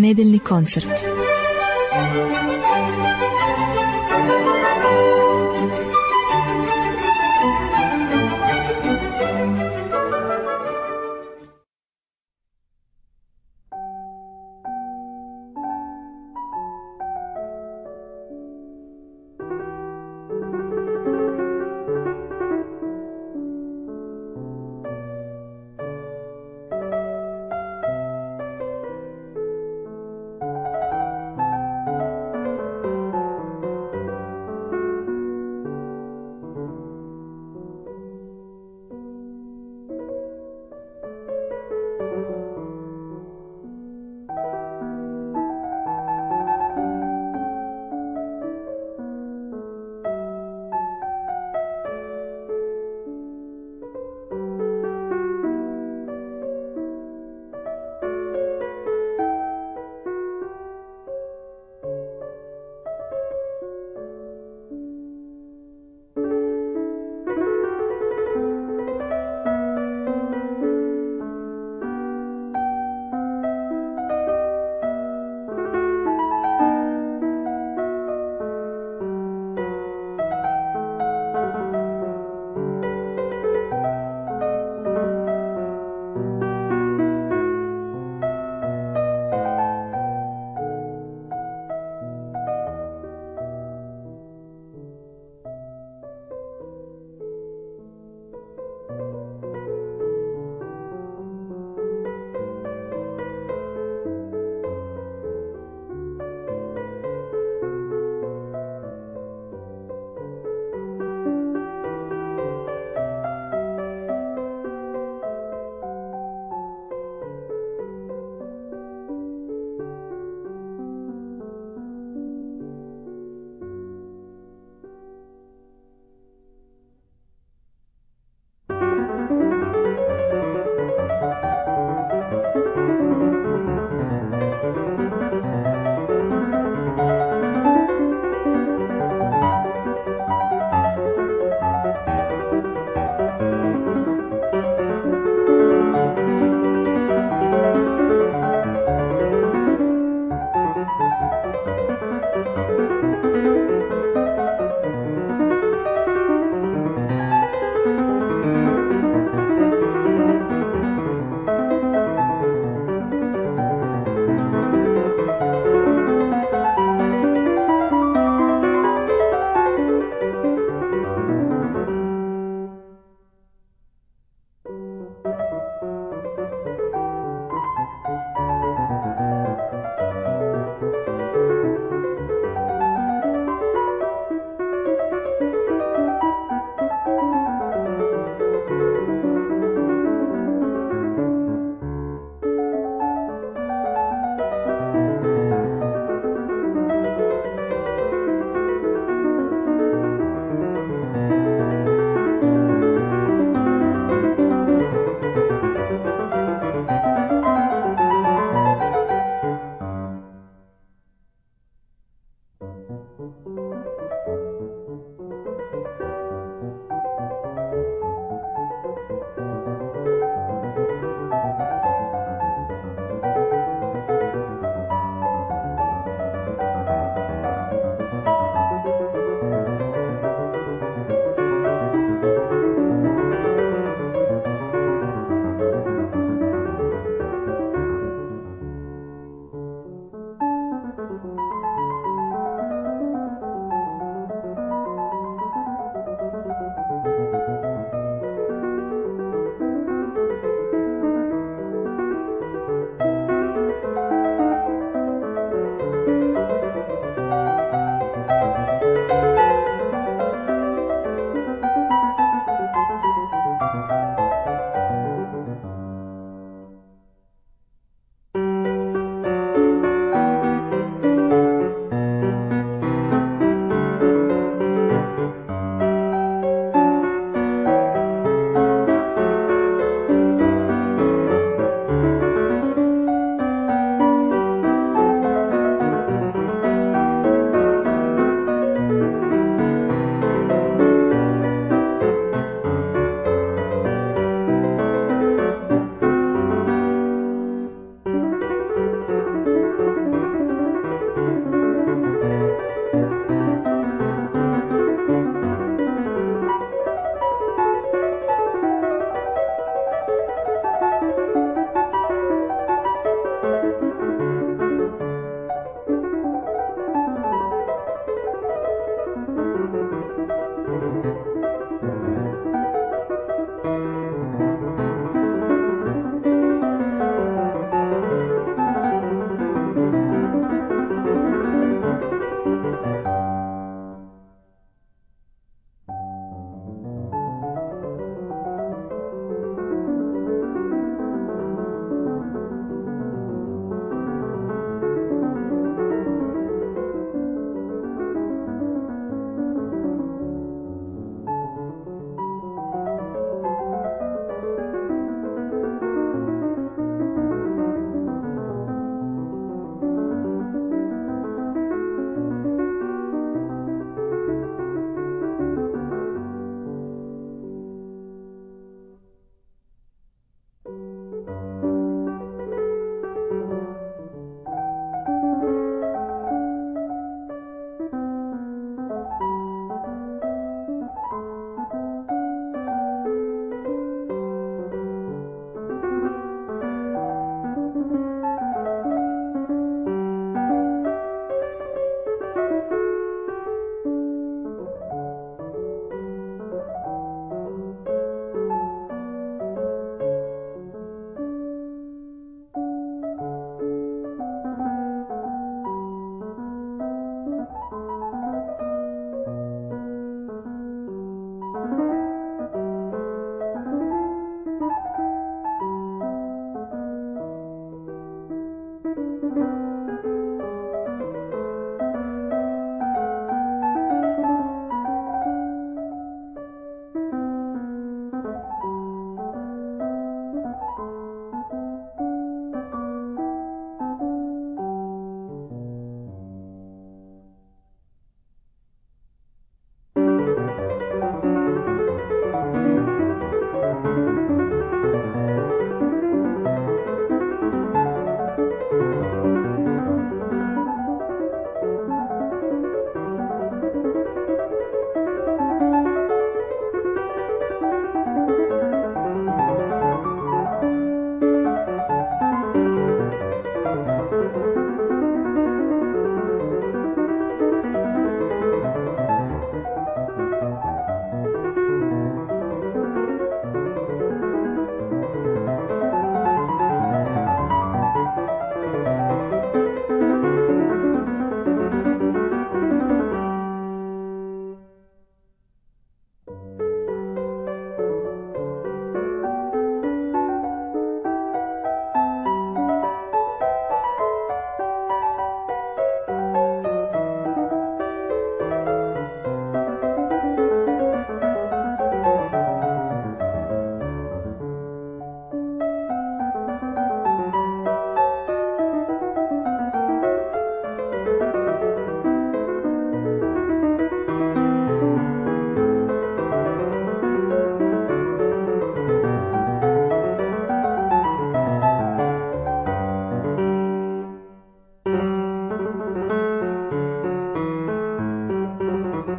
nedeljni koncert.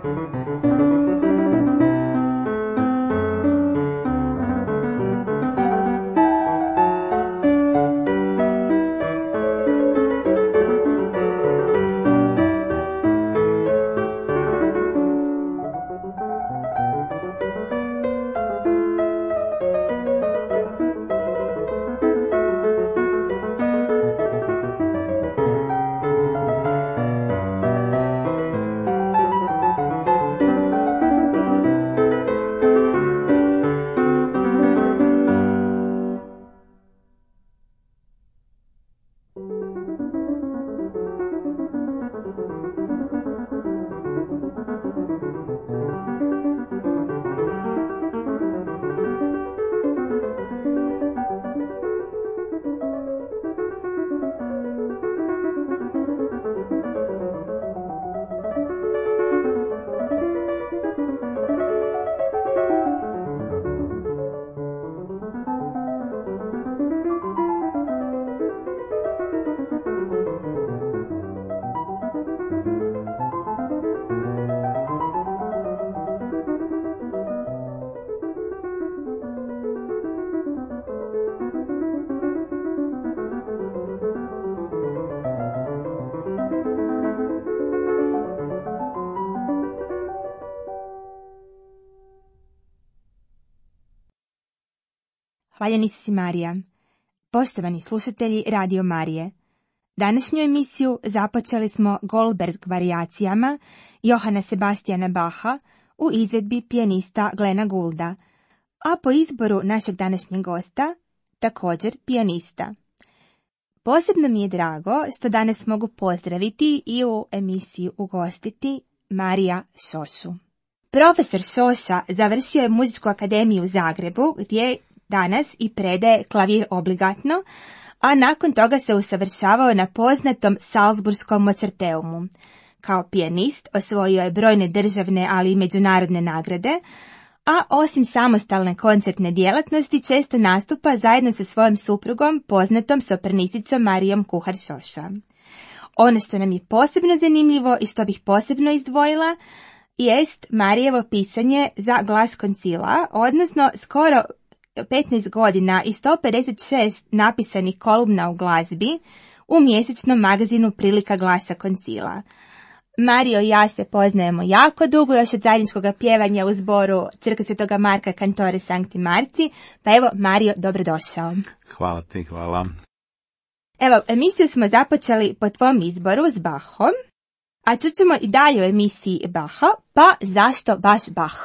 Hvaljeni si Marija. Poštovani slušatelji Radio Marije, današnju emisiju započeli smo Goldberg varijacijama Johana Sebastiana Bacha u izvedbi pijanista Glena Goulda, a po izboru našeg današnjeg gosta također pijanista. Posebno mi je drago što danas mogu pozdraviti i u emisiji ugostiti Marija Šošu. Profesor Šoša završio je Muzičku akademiju u Zagrebu, gdje danas i predaje klavir obligatno, a nakon toga se usavršavao na poznatom Salzburgskom Mozarteumu. Kao pijanist osvojio je brojne državne, ali i međunarodne nagrade, a osim samostalne koncertne djelatnosti često nastupa zajedno sa svojom suprugom, poznatom sopranisticom Marijom Kuhar Šoša. Ono što nam je posebno zanimljivo i što bih posebno izdvojila jest Marijevo pisanje za glas koncila, odnosno skoro 15 godina i 156 napisanih kolumna u glazbi u mjesečnom magazinu Prilika glasa koncila. Mario i ja se poznajemo jako dugo, još od zajedničkog pjevanja u zboru Crkve Svetoga Marka Kantore Sankti Marci, pa evo Mario, dobrodošao. Hvala ti, hvala. Evo, emisiju smo započeli po tvom izboru s Bachom, a čućemo i dalje u emisiji Bacha, pa zašto baš Bach?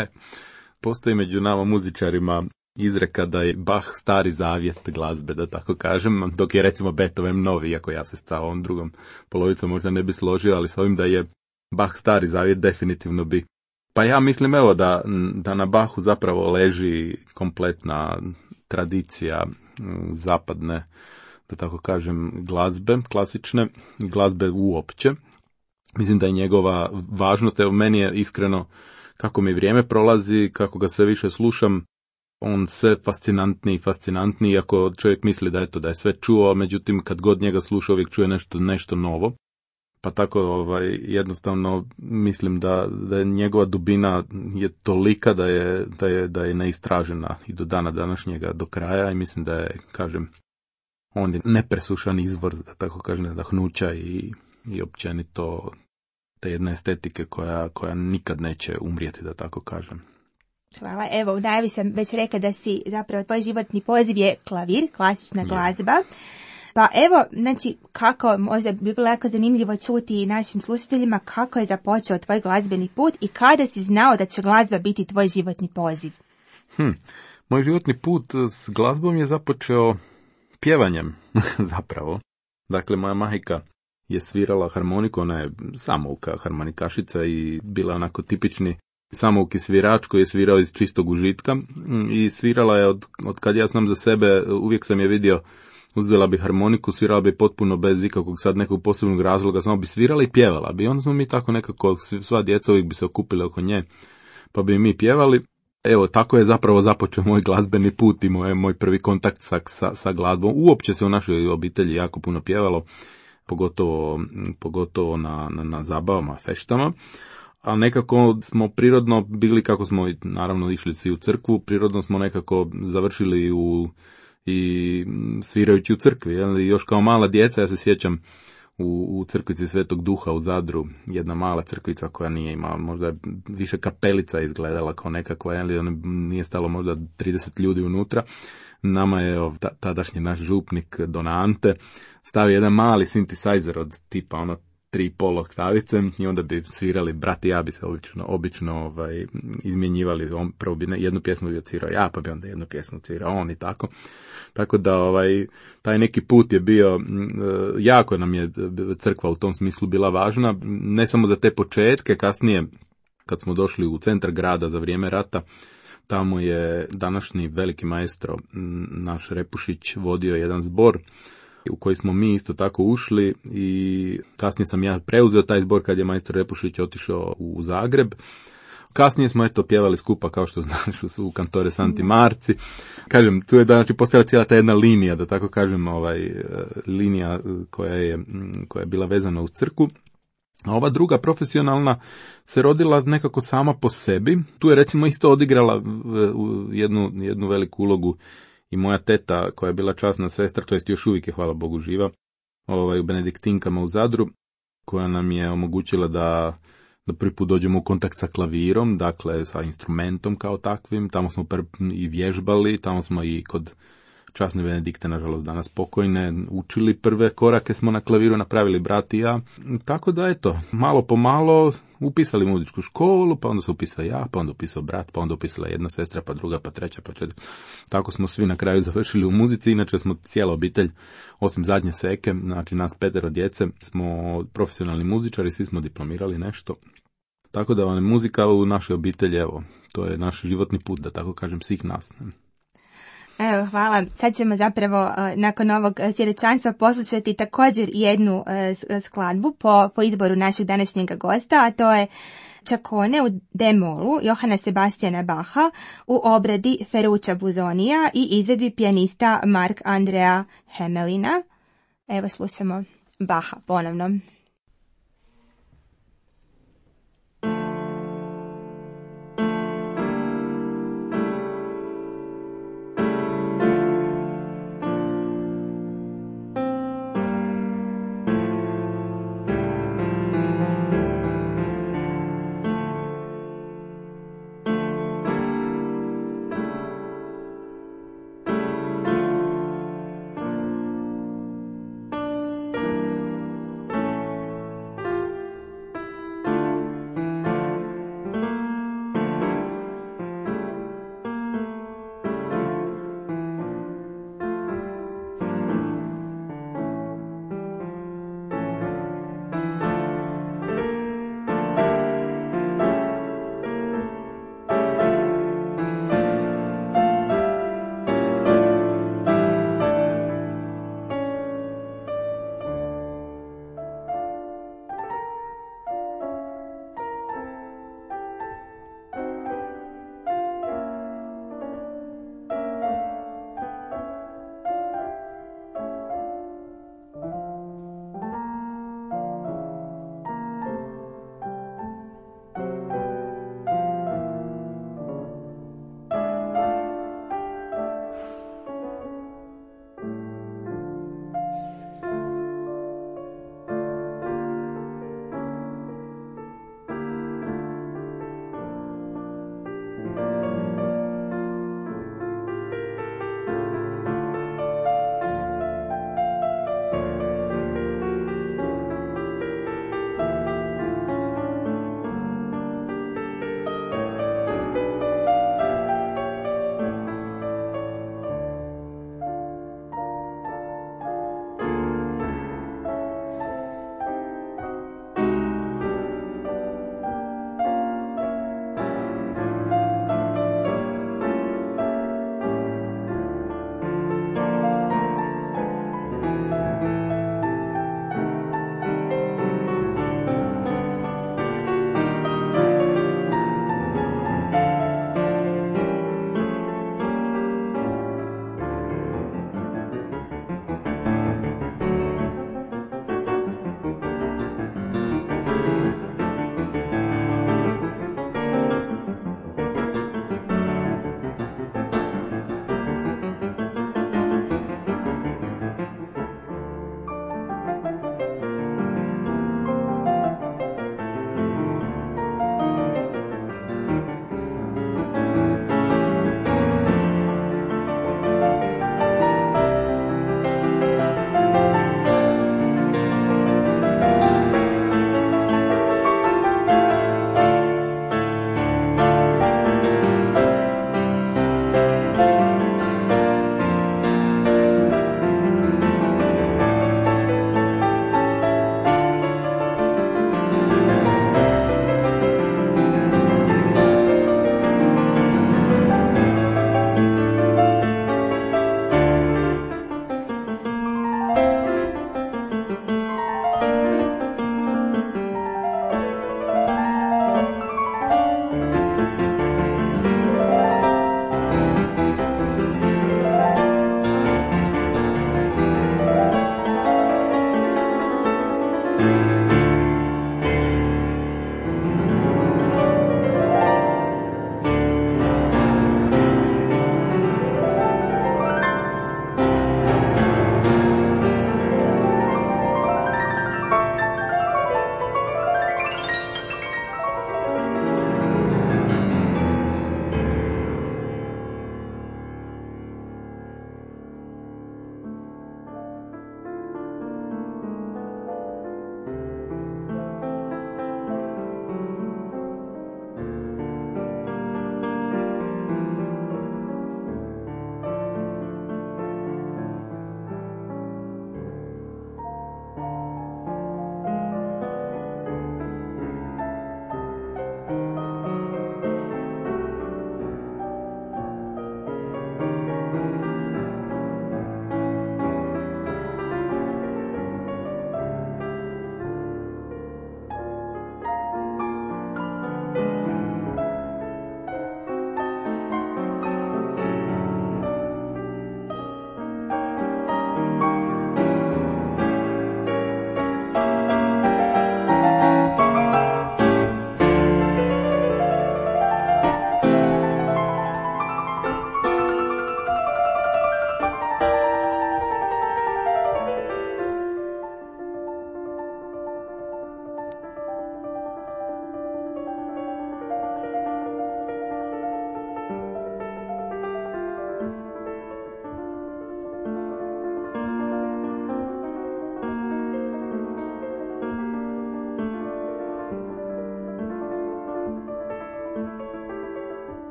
Postoji među nama muzičarima izreka da je Bach stari zavjet glazbe, da tako kažem, dok je recimo Beethoven novi, iako ja se sa ovom drugom polovicom možda ne bi složio, ali s ovim da je Bach stari zavjet definitivno bi. Pa ja mislim evo da na Bachu zapravo leži kompletna tradicija zapadne, da tako kažem, glazbe, klasične glazbe uopće. Mislim da je njegova važnost, evo meni je iskreno, kako mi vrijeme prolazi, kako ga sve više slušam, on sve fascinantniji, iako čovjek misli da je sve čuo, međutim kad god njega sluša uvijek čuje nešto novo. Pa tako jednostavno mislim da je njegova dubina je tolika da je neistražena i do dana današnjega do kraja, i mislim da je, kažem, on je nepresušan izvor, da tako kažem, nadahnuća i općenito te jedne estetike koja nikad neće umrijeti, da tako kažem. Hvala. Evo, u najavi sam već rekla da si zapravo tvoj životni poziv je klavir, klasična glazba. Pa evo, znači, kako, možda bi bilo jako zanimljivo čuti našim slušateljima kako je započeo tvoj glazbeni put i kada si znao da će glazba biti tvoj životni poziv? Moj životni put s glazbom je započeo pjevanjem, zapravo. Dakle, moja majka je svirala harmoniku, ona je samouka, harmonikašica i bila onako tipični samouki svirač koji je svirao iz čistog užitka i svirala je od kad ja znam za sebe, uvijek sam je vidio, uzela bi harmoniku, svirala bi potpuno bez ikakvog sad nekog posebnog razloga, samo bi svirala i pjevala bi. Onda smo mi tako nekako, sva djeca uvijek bi se okupili oko nje, pa bi mi pjevali. Evo, tako je zapravo započeo moj glazbeni put i moj prvi kontakt sa glazbom. Uopće se u našoj obitelji jako puno pjevalo, pogotovo na zabavama, feštama. ali nekako smo prirodno bili, kako smo naravno išli svi u crkvu, prirodno smo nekako završili i svirajući u crkvi. Jel? Još kao mala djeca, ja se sjećam u crkvici Svetog Duha u Zadru, jedna mala crkvica koja nije imala, možda više kapelica izgledala kao nekakva, jel? Nije stalo možda 30 ljudi unutra. Nama je tadašnji naš župnik Don Ante stavio jedan mali synthesizer od tipa 3,5 oktavice i onda bi svirali, brat i ja bi se obično izmjenjivali. On prvo bi jednu pjesmu bi odsvirao ja, pa bi onda jednu pjesmu odsvirao on i tako. Tako da taj neki put je bio, jako nam je crkva u tom smislu bila važna, ne samo za te početke, kasnije kad smo došli u centar grada za vrijeme rata, tamo je današnji veliki maestro, naš Repušić, vodio jedan zbor u koji smo mi isto tako ušli i kasnije sam ja preuzeo taj zbor kad je majstor Repušić otišao u Zagreb. Kasnije smo pjevali skupa, kao što znaš, u kantore Santi Marci. Kažem, tu je postojala cijela ta jedna linija, da tako kažem, linija koja je bila vezana uz crkvu. A ova druga profesionalna se rodila nekako sama po sebi. Tu je recimo isto odigrala jednu veliku ulogu i moja teta koja je bila časna sestra, to jest još uvijek je, hvala Bogu, živa, u Benediktinkama u Zadru, koja nam je omogućila da prvi put dođemo u kontakt sa klavirom, dakle sa instrumentom kao takvim. Tamo smo i vježbali, tamo smo i kod časne Benedikte, nažalost danas pokojne, učili prve korake smo na klaviru, napravili brat i ja. Tako da eto, malo po malo upisali muzičku školu, pa onda se upisao ja, pa onda upisao brat, pa onda upisala jedna sestra, pa druga, pa treća, pa četvrta. Tako smo svi na kraju završili u muzici, inače smo cijela obitelj, osim zadnje seke, znači nas 5 djece, smo profesionalni muzičari, svi smo diplomirali nešto. Tako da muzika u našoj obitelji, evo, to je naš životni put, da tako kažem, svih nas. Evo, hvala. Sad ćemo zapravo nakon ovog svjedočanstva poslušati također jednu skladbu po izboru našeg današnjeg gosta, a to je Čakone u D-molu Johana Sebastijana Bacha u obradi Ferruccia Busonija i izvedbi pijanista Mark Andrea Hamelina. Evo slušamo Bacha ponovno.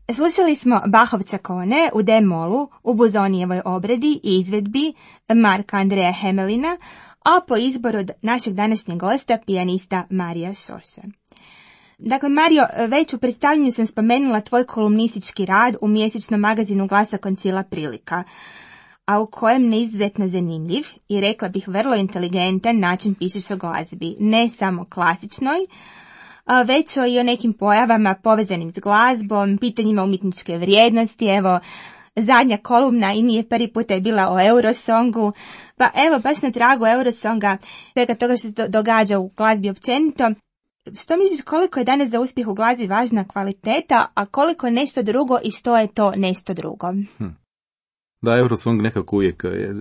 Slušali smo Bachov Čakone u D-molu u Buzonijevoj obradi i izvedbi Marka Andreja Hemelina, a po izboru našeg današnjeg gosta, pijanista Marija Šoše. Dakle, Mario, već u predstavljanju sam spomenula tvoj kolumnistički rad u mjesečnom magazinu Glasa Koncila Prilika, a u kojem neizuzetno zanimljiv i rekla bih vrlo inteligentan način pišeš o glazbi, ne samo klasičnoj, već i o nekim pojavama povezanim s glazbom, pitanjima umjetničke vrijednosti. Evo, zadnja kolumna i nije prvi puta je bila o Eurosongu, pa evo baš na tragu Eurosonga, svega toga što se događa u glazbi općenito. Što misliš, koliko je danas za uspjeh u glazbi važna kvaliteta, a koliko nešto drugo i što je to nešto drugo? Da, Eurosong nekako uvijek,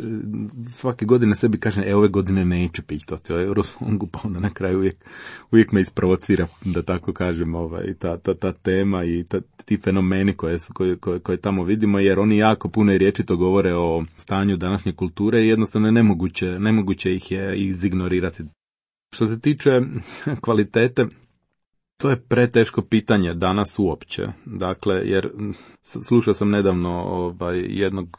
svake godine sebi kažem, ove godine neću pitati o Eurosongu, pa onda na kraju uvijek me isprovocira, da tako kažem, ta tema i ti fenomeni koje tamo vidimo, jer oni jako puno i riječito govore o stanju današnje kulture i jednostavno je nemoguće ih je izignorirati. Što se tiče kvalitete, to je preteško pitanje danas uopće. Dakle, jer slušao sam nedavno jednog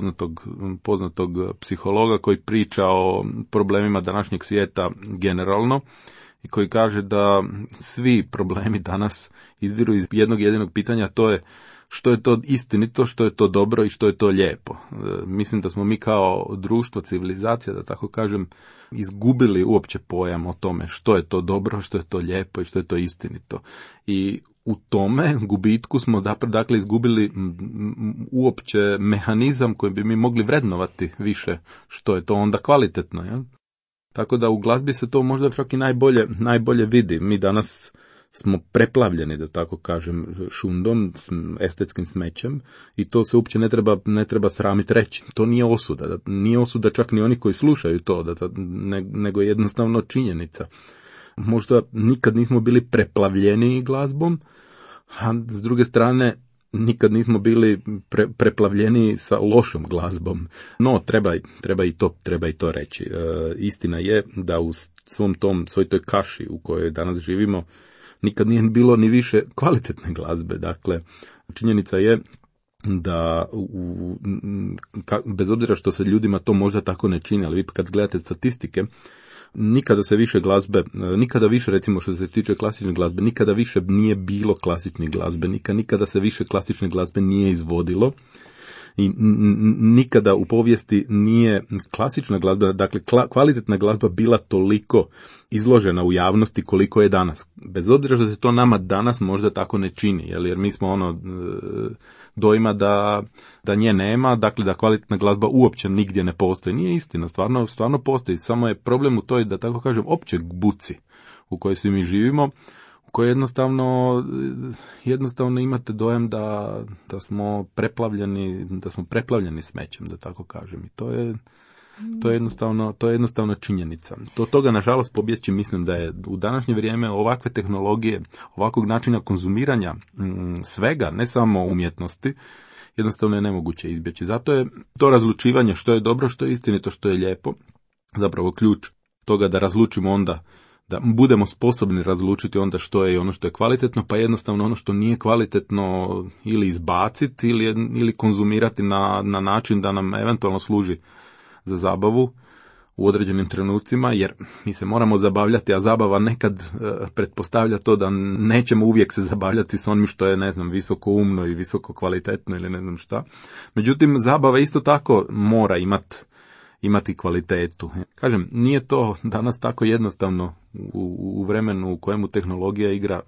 poznatog psihologa koji priča o problemima današnjeg svijeta generalno i koji kaže da svi problemi danas izviru iz jednog jedinog pitanja, to je što je to istinito, što je to dobro i što je to lijepo. Mislim da smo mi kao društvo, civilizacija, da tako kažem, izgubili uopće pojam o tome što je to dobro, što je to lijepo i što je to istinito. I u tome gubitku smo dakle izgubili uopće mehanizam koji bi mi mogli vrednovati više što je to onda kvalitetno. Ja? Tako da u glazbi se to možda čak i najbolje vidi. Mi danas smo preplavljeni, da tako kažem, šundom, estetskim smećem i to se uopće ne treba sramiti reći. To nije osuda. Nije osuda čak ni oni koji slušaju to, nego jednostavno činjenica. Možda nikad nismo bili preplavljeni glazbom, a s druge strane nikad nismo bili preplavljeni sa lošom glazbom. No, treba i to reći. Istina je da u svoj toj kaši u kojoj danas živimo nikad nije bilo ni više kvalitetne glazbe. Dakle, činjenica je da bez obzira što se ljudima to možda tako ne čini, ali vi kad gledate statistike, nikada više recimo što se tiče klasične glazbe, nikada više nije bilo klasičnih glazbenika, nikada se više klasične glazbe nije izvodilo i nikada u povijesti nije klasična glazba, dakle kvalitetna glazba bila toliko izložena u javnosti koliko je danas. Bez obzira što se to nama danas možda tako ne čini, jer mi smo dojma da nje nema, dakle da kvalitetna glazba uopće nigdje ne postoji. Nije istina, stvarno postoji, samo je problem u toj, da tako kažem, općoj buci u kojoj svi mi živimo, u kojoj jednostavno imate dojam da smo preplavljeni smećem, da tako kažem. I to je jednostavno činjenica. Od toga, nažalost, pobjeći mislim da je u današnje vrijeme ovakve tehnologije, ovakvog načina konzumiranja svega, ne samo umjetnosti, jednostavno je nemoguće izbjeći. Zato je to razlučivanje što je dobro, što je istinito, što je lijepo, zapravo ključ toga da razlučimo onda, da budemo sposobni razlučiti onda što je i ono što je kvalitetno, pa jednostavno ono što nije kvalitetno ili izbaciti ili konzumirati na način da nam eventualno služi za zabavu u određenim trenucima, jer mi se moramo zabavljati, a zabava nekad pretpostavlja to da nećemo uvijek se zabavljati s onim što je, ne znam, visoko umno i visoko kvalitetno ili ne znam šta. Međutim, zabava isto tako mora imati kvalitetu. Kažem, nije to danas tako jednostavno u vremenu u kojemu tehnologija igra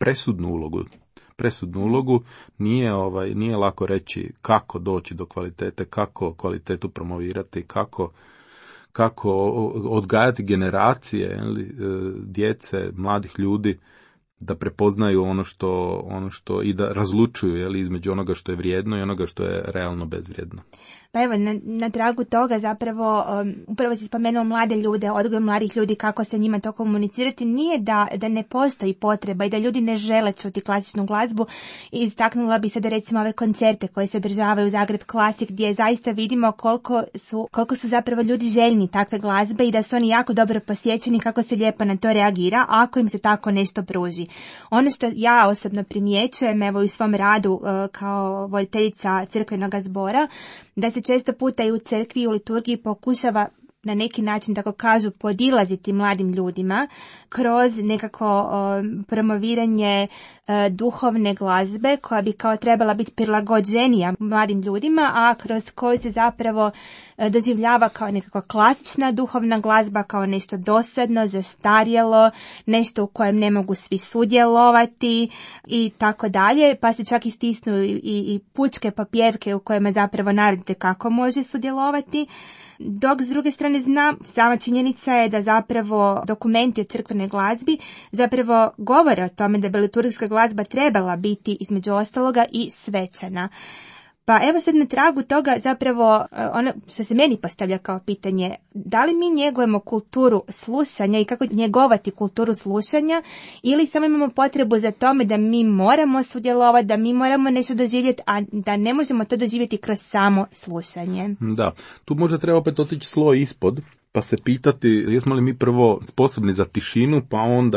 presudnu ulogu, nije lako reći kako doći do kvalitete, kako kvalitetu promovirati, kako odgajati generacije djece, mladih ljudi da prepoznaju ono što i da razlučuju između onoga što je vrijedno i onoga što je realno bezvrijedno. Pa evo, na tragu toga zapravo, upravo si spomenuo mlade ljude, odgoj mladih ljudi, kako se njima to komunicirati. Nije da ne postoji potreba i da ljudi ne žele čuti klasičnu glazbu. I istaknula bi se da recimo ove koncerte koje se održavaju u Zagreb Classic, gdje zaista vidimo koliko su zapravo ljudi željni takve glazbe i da su oni jako dobro posjećeni, kako se lijepo na to reagira ako im se tako nešto pruži. Ono što ja osobno primjećujem, evo u svom radu kao voditeljica crkvenog zbora, da se često puta i u crkvi i u liturgiji pokušava na neki način, tako kažu, podilaziti mladim ljudima kroz nekako promoviranje duhovne glazbe koja bi kao trebala biti prilagođenija mladim ljudima, a kroz koju se zapravo doživljava kao nekako klasična duhovna glazba, kao nešto dosadno, zastarjelo, nešto u kojem ne mogu svi sudjelovati i tako dalje, pa se čak istisnu i pučke popjevke u kojima zapravo narod kako može sudjelovati. Dok s druge strane znam, sama činjenica je da zapravo dokumenti o crkvenoj glazbi zapravo govore o tome da bi liturgijska glazba trebala biti između ostaloga i svečana. Pa evo sad na tragu toga zapravo ono što se meni postavlja kao pitanje, da li mi njegujemo kulturu slušanja i kako njegovati kulturu slušanja ili samo imamo potrebu za tome da mi moramo sudjelovati, da mi moramo nešto doživjeti, a da ne možemo to doživjeti kroz samo slušanje. Da, tu možda treba opet otići sloj ispod pa se pitati jesmo li mi prvo sposobni za tišinu pa onda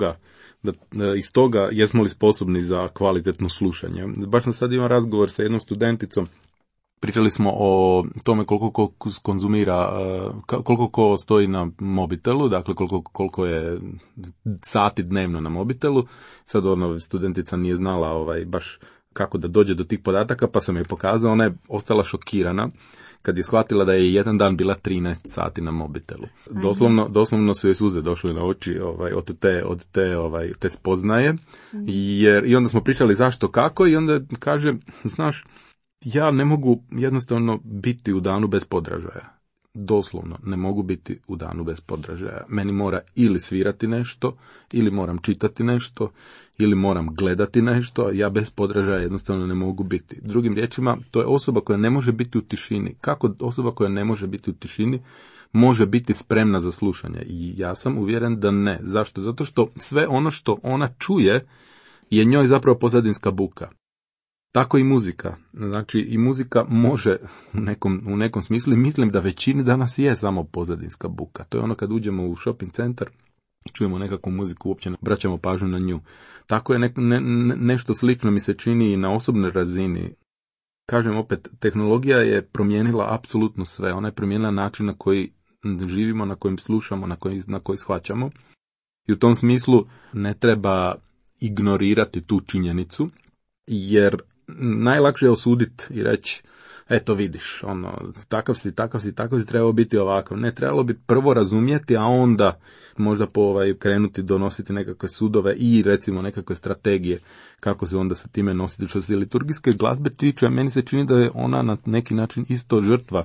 iz toga jesmo li sposobni za kvalitetno slušanje. Baš sam sad imao razgovor sa jednom studenticom, pričali smo o tome koliko ko konzumira, koliko ko stoji na mobitelu, dakle koliko je sati dnevno na mobitelu. Sad studentica nije znala baš kako da dođe do tih podataka, pa sam je pokazao, ona je ostala šokirana kad je shvatila da je jedan dan bila 13 sati na mobitelu. Doslovno su joj suze došle na oči od te spoznaje. I onda smo pričali zašto, kako i onda kaže, znaš, ja ne mogu jednostavno biti u danu bez podražaja. Doslovno ne mogu biti u danu bez podražaja. Meni mora ili svirati nešto, ili moram čitati nešto, ili moram gledati nešto, ja bez podražaja jednostavno ne mogu biti. Drugim riječima, to je osoba koja ne može biti u tišini. Kako osoba koja ne može biti u tišini može biti spremna za slušanje? I ja sam uvjeren da ne. Zašto? Zato što sve ono što ona čuje je njoj zapravo pozadinska buka. Tako i muzika. Znači i muzika može u nekom smislu, i mislim da većini danas je samo pozadinska buka. To je ono kad uđemo u shopping centar i čujemo nekakvu muziku, uopće ne obraćamo pažnju na nju. Tako je nešto slično mi se čini i na osobnoj razini. Kažem opet, tehnologija je promijenila apsolutno sve. Ona je promijenila način na koji živimo, na kojem slušamo, na koji shvaćamo. I u tom smislu ne treba ignorirati tu činjenicu, jer najlakše je osuditi i reći, eto vidiš, takav si, trebalo biti ovako. Ne, trebalo bi prvo razumjeti, a onda možda krenuti donositi nekakve sudove i recimo nekakve strategije kako se onda sa time nositi. Što se liturgijske glazbe tiče, meni se čini da je ona na neki način isto žrtva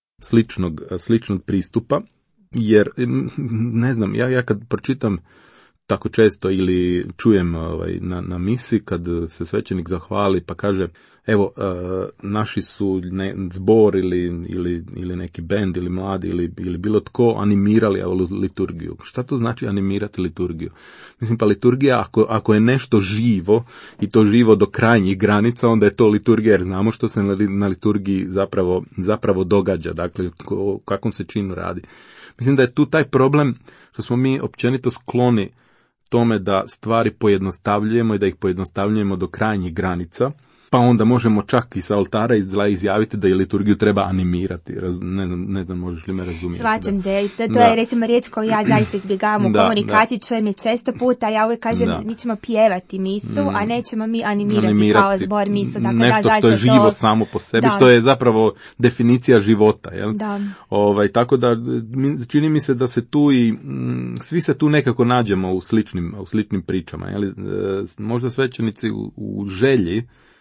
sličnog pristupa, jer ne znam, ja kad pročitam tako često ili čujem na misi kad se svećenik zahvali pa kaže evo naši su zbor ili neki bend ili mladi ili bilo tko animirali liturgiju. Šta to znači animirati liturgiju? Mislim, pa liturgija ako je nešto živo i to živo do krajnjih granica, onda je to liturgija, jer znamo što se na liturgiji zapravo događa, dakle o kakvom se činu radi. Mislim da je tu taj problem što smo mi općenito skloni tome da stvari pojednostavljujemo i da ih pojednostavljujemo do krajnjih granica, pa onda možemo čak i sa oltara izjaviti da i liturgiju treba animirati. Ne znam, možeš li me razumjeti? Svačam da. To je recimo riječ koju ja zaista izbjegavam u komunikaciji, čujem je često puta, ja uvijek kažem mi ćemo pjevati misu, a nećemo mi animirati kao zbor misu. Dakle, nešto što je živo samo po sebi, što je zapravo definicija života. Jel? Da. Tako da čini mi se da se tu i svi se tu nekako nađemo u sličnim pričama. Jel? Možda svećenici u želji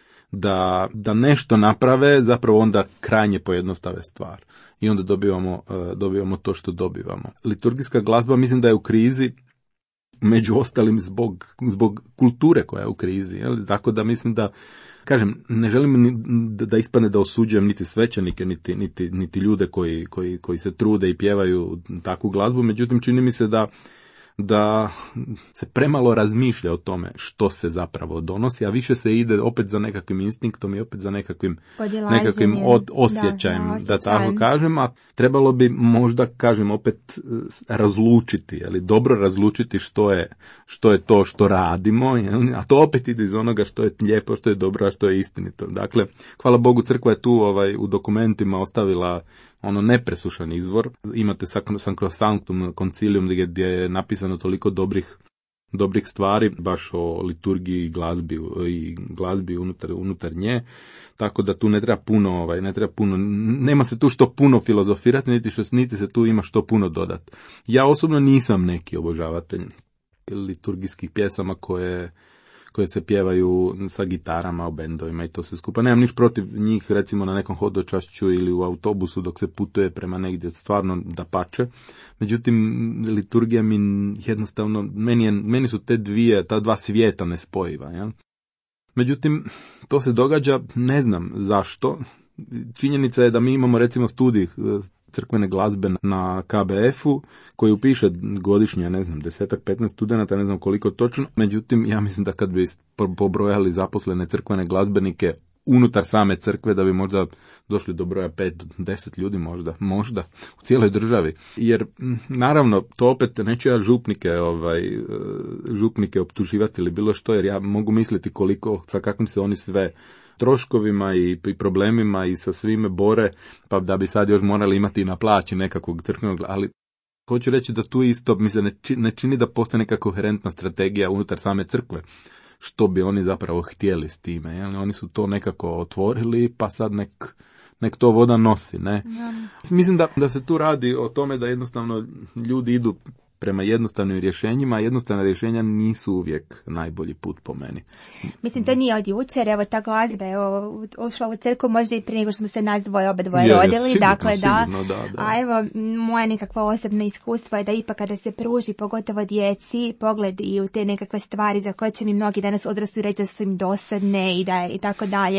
da nešto naprave, zapravo onda krajnje pojednostave stvar. I onda dobivamo to što dobivamo. Liturgijska glazba mislim da je u krizi, među ostalim zbog kulture koja je u krizi. Jel? Tako da mislim da, kažem, ne želim da ispadne da osuđujem niti svećenike, niti ljude koji se trude i pjevaju takvu glazbu, međutim čini mi se da da se premalo razmišlja o tome što se zapravo donosi, a više se ide opet za nekakvim instinktom i opet za nekakvim osjećajem, da tako kažem, a trebalo bi možda, kažem, opet razlučiti, dobro razlučiti što je to što radimo, a to opet ide iz onoga što je lijepo, što je dobro, a što je istinito. Dakle, hvala Bogu, crkva je tu u dokumentima ostavila nepresušan izvor. Imate Sacrosanctum Concilium gdje je napisano toliko dobrih stvari, baš o liturgiji i glazbi unutar nje, tako da tu ne treba puno, nema se tu što puno filozofirati, niti se tu ima što puno dodati. Ja osobno nisam neki obožavatelj liturgijskih pjesama koje se pjevaju sa gitarama u bendovima i to se skupa. Nemam niš protiv njih, recimo na nekom hodočašću ili u autobusu dok se putuje prema negdje, stvarno dapače. Međutim, liturgija mi jednostavno, meni su ta dva svijeta nespojiva. Ja? Međutim, to se događa, ne znam zašto. Činjenica je da mi imamo recimo studij crkvene glazbe na KBF-u, koji upiše godišnje, 10-15 studenata, ne znam koliko točno. Međutim, ja mislim da kad bi pobrojali zaposlene crkvene glazbenike unutar same crkve, da bi možda došli do broja 5-10 ljudi možda u cijeloj državi. Jer, naravno, to opet neću ja župnike optuživati ili bilo što, jer ja mogu misliti sa kakvim se oni sve troškovima i problemima i sa svime bore, pa da bi sad još morali imati na plaći nekakvog crkvenog, ali hoću reći da tu isto mi se ne čini da postoje neka koherentna strategija unutar same crkve, što bi oni zapravo htjeli s time. Jel? Oni su to nekako otvorili, pa sad nek to voda nosi. Ne? Ja. Mislim da se tu radi o tome da jednostavno ljudi idu prema jednostavnim rješenjima, a jednostavna rješenja nisu uvijek najbolji put po meni. Mislim, to nije od jučer, evo ta glazba je ušla u crkvu možda i prije nego što smo se nas obadvoje rodili, sigurno, dakle da. Da. A evo, moja nekakva osobna iskustva je da ipak kada se pruži, pogotovo djeci, pogled i u te nekakve stvari za koje će mi mnogi danas odrasli reći da su im dosadne i tako dalje,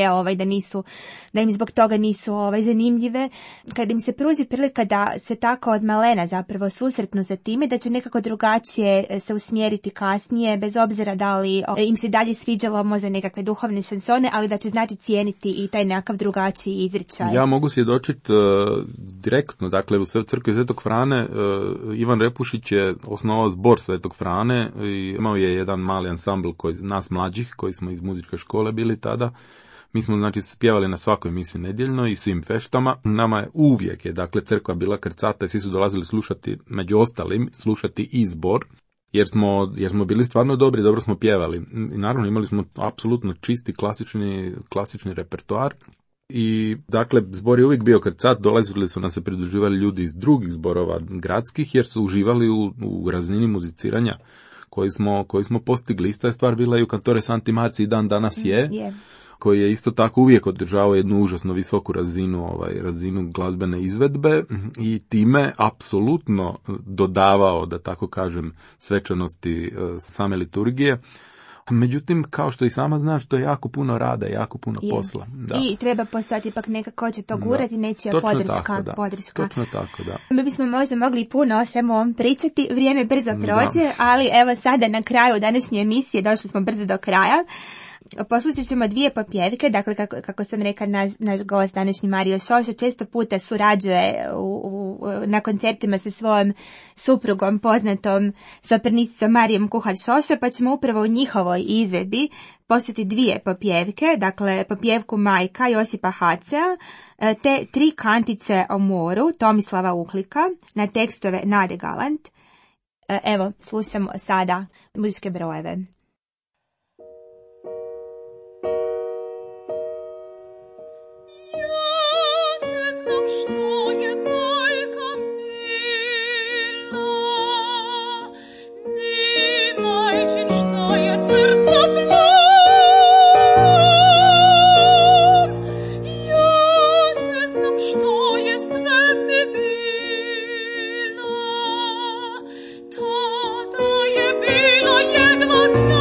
da im zbog toga nisu zanimljive. Kada im se pruži prilika da se tako od malena zapravo susretnu sa time, da će nekako drugačije se usmjeriti kasnije, bez obzira da li im se dalje sviđalo možda nekakve duhovne šansone, ali da će znati cijeniti i taj nekakav drugačiji izričaj. Ja mogu svjedočiti direktno, dakle u crkvi Svetog Frane Ivan Repušić je osnovao zbor Svetog Frane i imao je jedan mali ansambl nas mlađih koji smo iz muzičke škole bili tada. Mi smo znači spjevali na svakoj misi nedjeljno i svim feštama. Nama je uvijek dakle crkva bila krcata i svi su dolazili slušati, među ostalim slušati i zbor, jer smo bili stvarno dobri, dobro smo pjevali. I naravno imali smo apsolutno čisti klasični repertoar. I dakle zbor je uvijek bio krcat, dolazili su nam se pridruživali ljudi iz drugih zborova gradskih jer su uživali u razini muziciranja koji smo postigli. Ista je stvar bila i u kantore Santi Marci i dan danas je. Koji je isto tako uvijek održavao jednu užasno visoku razinu glazbene izvedbe i time apsolutno dodavao, da tako kažem, svečanosti same liturgije. Međutim, kao što i sama znaš, to je jako puno rada, jako puno posla. Da. I treba postati ipak nekako će to gurati, nečija podrška. Točno tako, da. Mi bismo možda mogli puno o svemu ovom pričati, vrijeme brzo prođe, ali evo sada na kraju današnje emisije došli smo brzo do kraja. Poslušat ćemo dvije popjevke, dakle kako sam rekla, naš gost današnji Mario Šoša često puta surađuje na koncertima sa svojom suprugom, poznatom sopranisticom Marijom Kuhar Šoša, pa ćemo upravo u njihovoj izvedbi poslušati dvije popjevke, dakle popjevku Majka Josipa Hacea, te tri kantice o moru Tomislava Uhlika na tekstove Nade Galant. Evo, slušamo sada muzičke brojeve. Was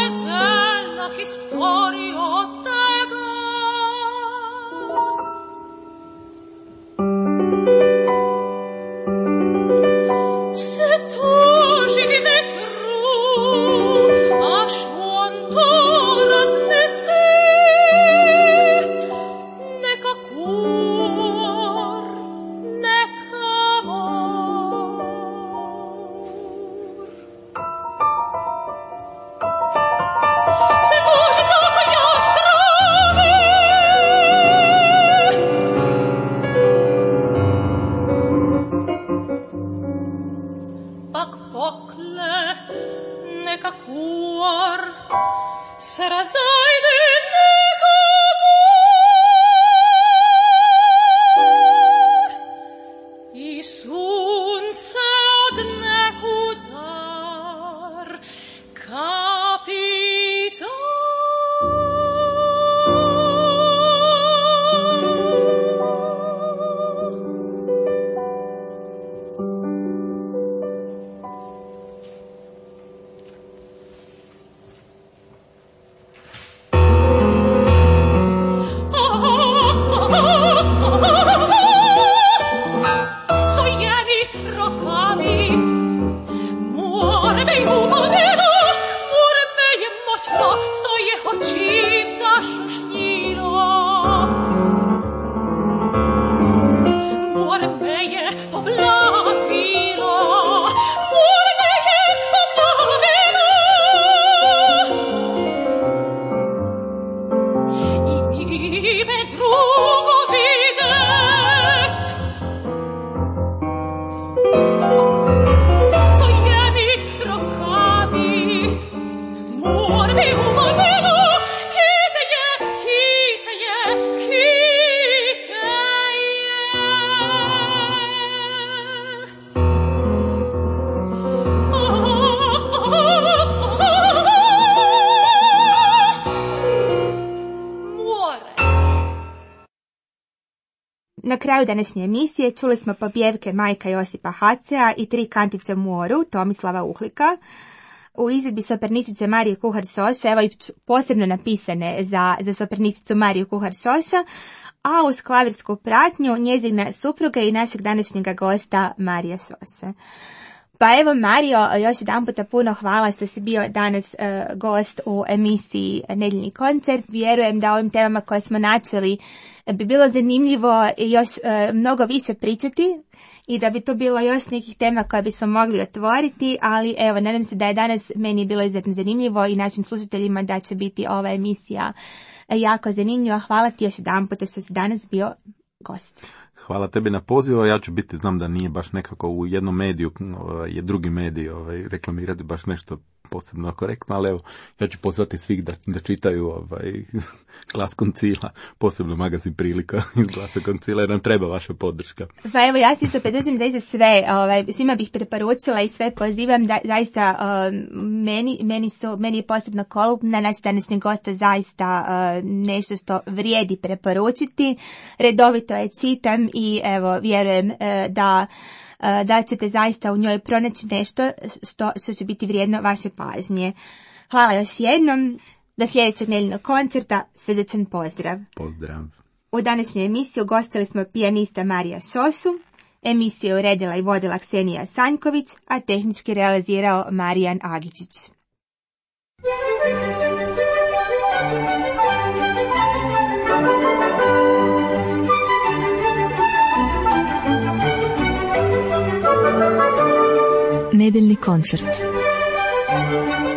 Na kraju današnje emisije čuli smo popjevke Majka Josipa Hacea i 3 kantice u moru Tomislava Uhlika. U izvedbi sopranisice Marije Kuhar-Šoša, evo i posebno napisane za sopranisicu Mariju Kuhar-Šoša, a uz klavirsku pratnju njezina supruga i našeg današnjega gosta Marija Šoše. Pa evo Mario, još jedan puta puno hvala što si bio danas gost u emisiji Nedjeljni koncert. Vjerujem da ovim temama koje smo načeli bi bilo zanimljivo još mnogo više pričati i da bi to bilo još nekih tema koje bismo mogli otvoriti, ali evo, nadam se da je danas meni bilo izuzetno zanimljivo i našim slušateljima da će biti ova emisija jako zanimljiva. Hvala ti još jedan puta što si danas bio gost. Hvala tebi na pozivu, ja ću biti, znam da nije baš nekako u jednom mediju, je drugi medij reklamirati baš nešto posebno korektno, ali evo, ja ću pozvati svih da čitaju Glas koncila, posebno magazin Prilika iz Glasa koncila, jer nam treba vaša podrška. Pa evo, ja se isto pridružujem zaista sve, svima bih preporučila i sve pozivam, da zaista meni je posebno kolumna, naš današnji gosta zaista nešto što vrijedi preporučiti, redovito je čitam i evo, vjerujem da ćete zaista u njoj pronaći nešto što će biti vrijedno vaše pažnje. Hvala još jednom. Do sljedećeg nedjeljnog koncerta srdačan pozdrav. Pozdrav. U današnjoj emisiji ugostili smo pijanista Marija Šošu, emisiju uredila i vodila Ksenija Sanjković, a tehnički realizirao Marijan Agičić. Nedjeljni koncert.